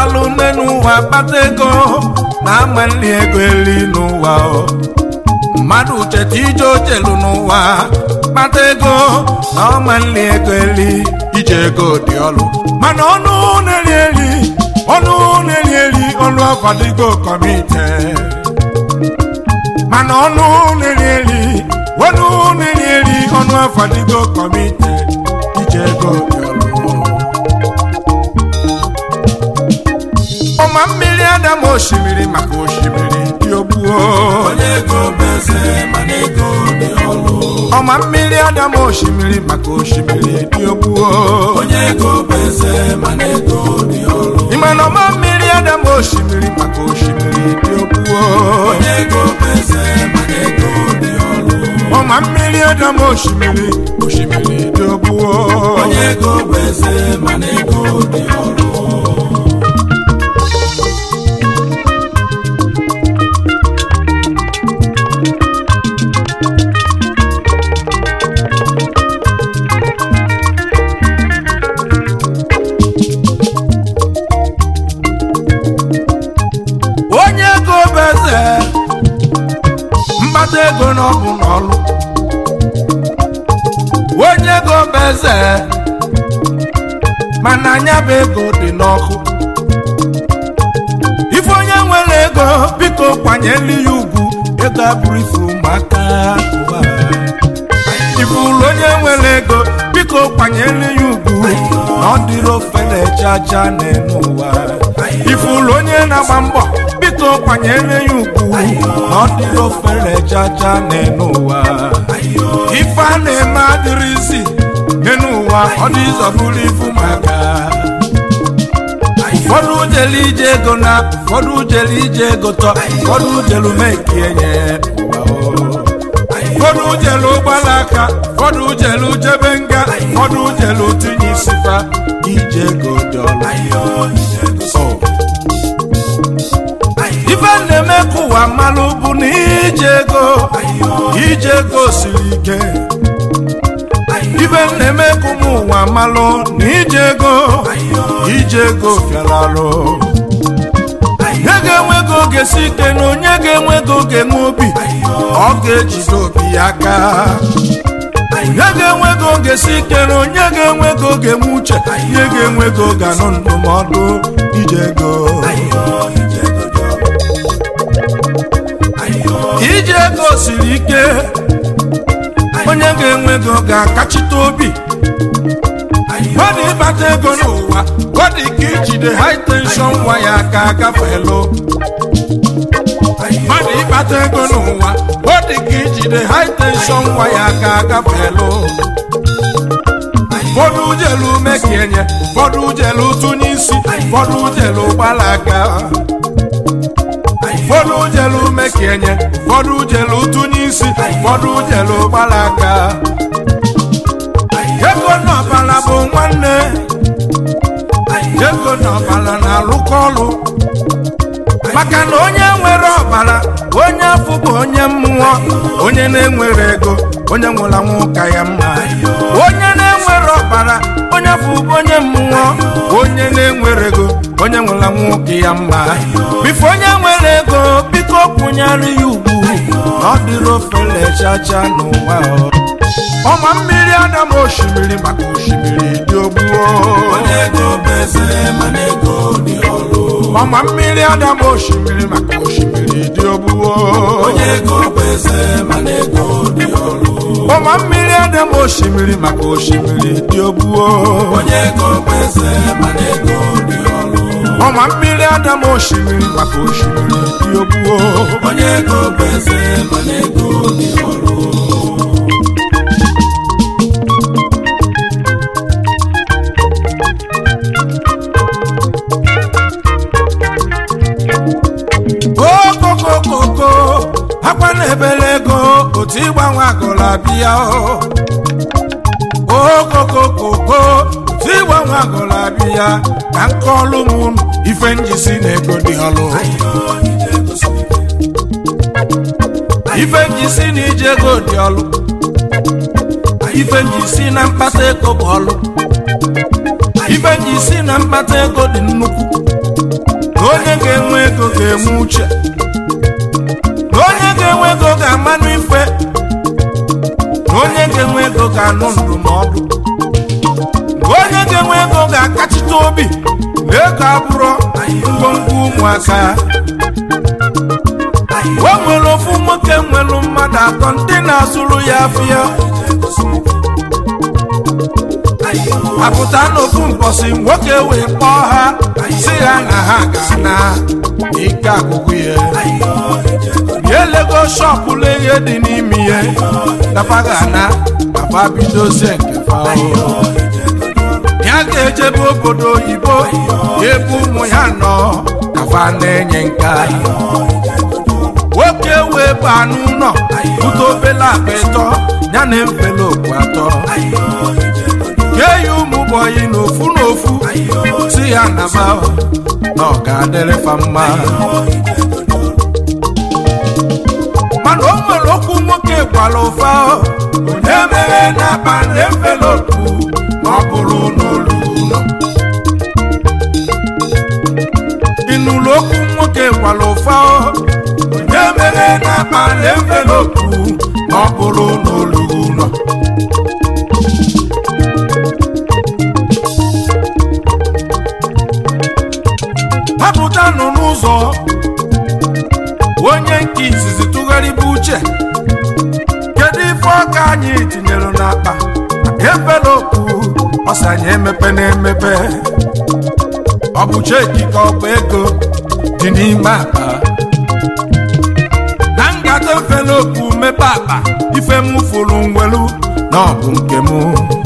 alụ nne n'ụwa kpata ego na-ama nri ego eli n'ụwa mmadụ cheta ije ojelu n'ụwa kpata ego na ọma nri ego eli ije ego dị ọlụ mana ọnụ na-eri eri ọnụ ọkwadigo kọmite mana ọnụ na-eri eri ọnụ ọkwadigo kọmite ije ego dị ọlụ ọma mmiri adam osimiri maka osimiri dị ogbuo ọma mmiri adam osimiri maka osimiri dị ogbuo ịma na ọma mmiri adam osimiri maka osimiri dị ogbuo ọma mmiri adam osimiri dị ogbuo ego n'ọbụ n'ọlụ onye ego bụ eze mana anya bụ ego dị n'ọkụ ife onye nwere ego biko kwanyelu ya ugwu ego abụrụ ife ụmụaka ife ụlọ onye nwere ego biko kwanyelu ya ugwu na ọ dịrị ofe na-eche aja n'elu ụwa ife ụlọ onye na-agba mbọ biko kwanyere ya ugwu na ọ dịrị ofere chacha n'elu ụwa ife a na-eme adịrị isi n'elu ụwa ọ dị ịzọbụrụ ifu maka ụfọdụ jelu ije ego na ụfọdụ jelu ije ego tọ ụfọdụ jelu meki enye ụfọdụ jelu ụgbọala aka ụfọdụ jelu jebe nga ụfọdụ jelu tinye isifa ije ego dị ọlụ ife na-eme ka ụwa mmalụ bụ na ije ego siri ike ife na-eme ka ụmụ ụwa mmalụ na ije ego fiara arụ onye ga-enwe ego oge si ike na onye ga-enwe ego oge nwe obi ọ ga-ejide obi ya aka onye ga-enwe ego oge si ike na onye ga-enwe ego oge nwe uche onye ga-enwe ego oge anụ ndụmọdụ ije ego ije ego siri ike onye ga-enwe ego ga-akachite obi mmadụ ịkpata ego n'ụwa ọ dị ka ijide high tension waya ka agafelu mmadụ ịkpata ego n'ụwa ọ dị ka ijide high tension waya ka agafelu ụfọdụ jelu mekienye ụfọdụ jelu tụnye isi ụfọdụ jelu gbalaga ụfọdụ jelu mekienye ụfọdụ jelu tụnye isi ụfọdụ jelu gbalaga ego n'ọbala bụ nwanne ego n'ọbala na-alụkọ ọlụ maka na onye nwere ọbara onye afọ bụ onye mmụọ onye na-enwere ego onye nwụrụ anwụ ka ya mma onye na-enwere ọbara onye afọ bụ onye mmụọ onye na-enwere ego onye nwụrụ anwụ ka ya mma bifo onye nwere ego biko kwụnyere ya ugwu na ọ dịrị ofele chacha n'ụwa ọma mmiri adam osimiri maka osimiri dị ogbuo ọma mmiri adam osimiri maka osimiri dị ogbuo ọma mmiri adam osimiri maka osimiri dị ogbuo ọma mmiri adam osimiri maka osimiri dị ogbuo okokokoko akwa na-ebele ego otu ịgbanwe agụla bịa okokokoko otu ịgbanwe agụla bịa ka nke ọlụ m ife njisi na ego dị ọlụ ife njisi na ije ego dị ọlụ ife njisi na mkpata ego bụ ọlụ ife njisi na mkpata ego dị nnukwu onye ga-enwe ego ga-enwe uche na onye ga-enwe ego ga-amanụ ife na onye ga-enwe ego ga-anụ ndụmọdụ na onye ga-enwe ego ga-akachite obi na ego abụrụ ngwongwo ụmụaka o nwere ofu nwoke nwere mmadụ atọ ndị na-azụrụ ya afịa apụta n'ofu mbọsị nwoke wee kpọọ ha si ha na ha ga-ana ike agụgụ ya elego shọpụ ihe dị n'ime ihe nafa ga-ana nafa bidozie nke fa ya ga-ejebe obodo oyibo ebe ụmụ ya nọ nafa na-enye nka nwoke wee baa n'ụlọ bute obele akpa ịtọ ya na envelopu atọ kee ya ụmụ bọyị n'ofu n'ofu si ya naba na ọ ga-adịrị fa mma mana o nwere okwu nwoke gwara ụfa onye mere n'akpa na envelopu ma ọ bụrụ n'olu ụlọ ịnụrụ okwu nwoke gwara ụfa onye mere n'akpa na envelopu ma ọ bụrụ n'olu ụlọ apụta nọ n'ụzọ onye nke izizi tụgharịba uche kedu ife ọka anyị tinyere n'akpa envelopu ọsanye emepe na-emepe ọ bụ cheki ka ọ bụ ego dị n'ime akpa na ngata envelopu mepe akpa ife m fụrụ nwelu na ọ bụ nke m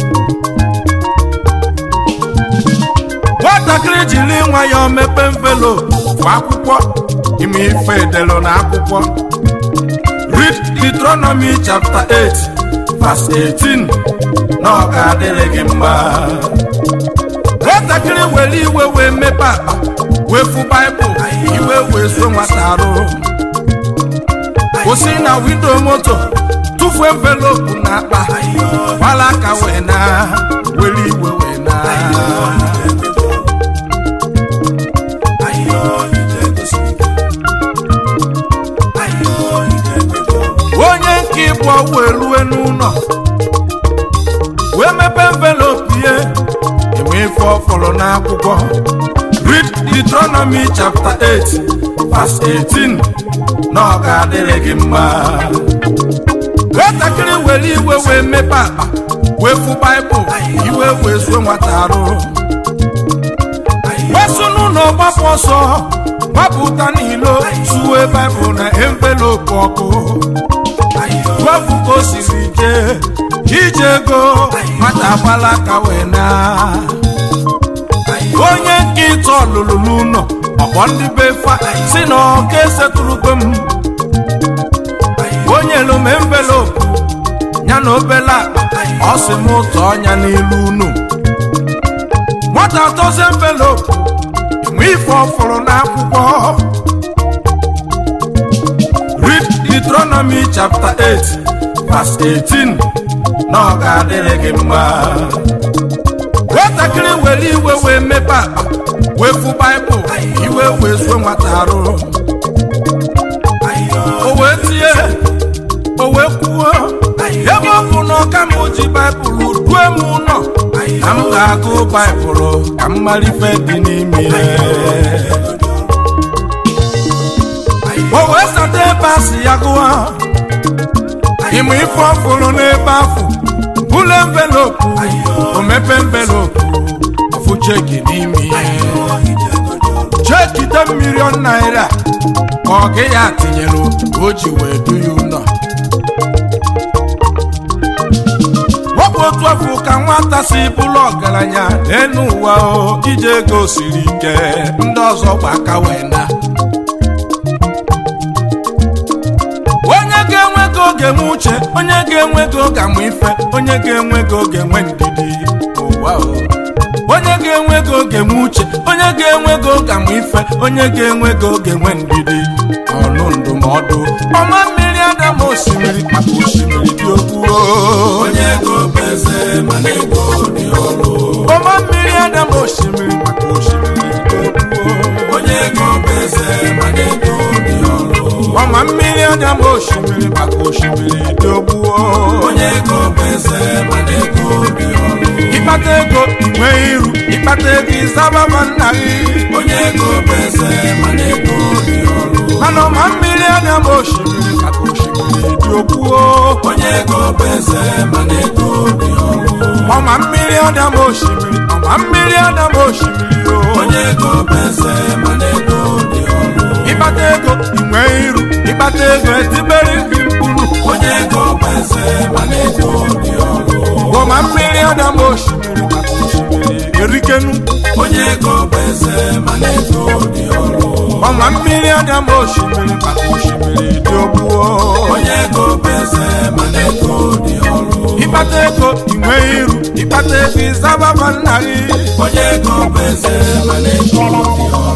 nwatakịrị jiri nwayọọ mepe envelopu kwa akwụkwọ ime ife edelo na akwụkwọ read Deuteronomy chapter 8 verse 18 na ọ ga-adịrị gị mma nwatakịrị were iwe wee mepe akpa wee fụ Baịbụl iwe wee so nwata arụ kwụsị na windo moto tụfuo envelopu na akpa gbala aka wee na were iwe wee na onye nke ịbụ wee rue n'ụlọ wee mepe envelopu ihe enwe ife ọfọrọ n'akwụkwọ read Deuteronomy chapter 8 verse 18 na ọ ga-adịrị gị mma nwatakịrị were iwe wee mepe akpa wee fụ Baịbụl iwe wee zuo nwata arụ wesu n'ụlọ gbapụ ọsọ gbapụta n'ilo suwe Baịbụl na envelopu ọkụ wefu ka o siri ije ego nwata gbala aka wee na onye nke ịtọ lụrụ n'ụlọ ọkpọ ndị be fa si na ọka esetụrụkwe m onye lụm envelopu ya na obele akpa ọ sị m ụtọ ọnya n'ilu unu nwata tọzi envelopu enwe ife ọfụrụ n'akwụkwọ read Deuteronomy chapter 8 verse 18 na ọ ga-adịrị gị mma nwatakịrị were iwe wee mepe akpa wee fụ Baịbụl iwe wee zuo nwata arụ o wee tie o wee kwuo ebe ọ bụ na ọka m ji Baịbụl due m ụlọ ka m ga-agụ Baịbụl ka m mara ife dị n'ime o wee sata ebe a si ya gụọ ịmụ ife ọfụrụ n'ebe afọ bụlụ envelopu o mepe envelopu ofu cheki n'ime cheki $10 million ka ọ gị ya tinyere o ji wee du ya ụlọ wepụ otu afọ ka nwata si bụrụ ọgaranya n'elu ụwa ije ego siri ike ndị ọzọ gba aka wee na onye ga-enwe ego ga-enwe uche onye ga-enwe ego ga-amụ ife onye ga-enwe ego ga-enwe ndidi ụwa onye ga-enwe ego ga-enwe uche onye ga-enwe ego ga-amụ ife onye ga-enwe ego ga-enwe ndidi ọnụ ndụmọdụ ọma mmiri adam osimiri maka osimiri dị okwu onye ego bụ eze mana ego dị ọrụ ọma mmiri adam osimiri maka osimiri dị okwu onye ego bụ anya m osimiri maka osimiri dị ogbuo onye ego bụ eze mana ego dị ọrụ ịkpata ego inwe iru ịkpata ego ịzaba ma nna gị onye ego bụ eze mana ego dị ọrụ mana ọma mmiri anya m osimiri maka osimiri dị ogbuo onye ego bụ eze mana ego dị ọrụ ọma mmiri anya m osimiri ọma mmiri anya m osimiri onye ego bụ eze mana ego dị ọrụ ịkpata ego inwe iru ịkpata ego etibere gị mkpụrụ onye ego bụ eze mana ego dị ọrụ ọma mmiri anya m osimiri maka osimiri erikenu onye ego bụ eze mana ego dị ọrụ ọma mmiri anya m osimiri maka osimiri dị ogbuo onye ego bụ eze mana ego dị ọrụ ịkpata ego inwe iru ịkpata ego ịzaba ma nna gị onye ego bụ eze mana ego dị ọrụ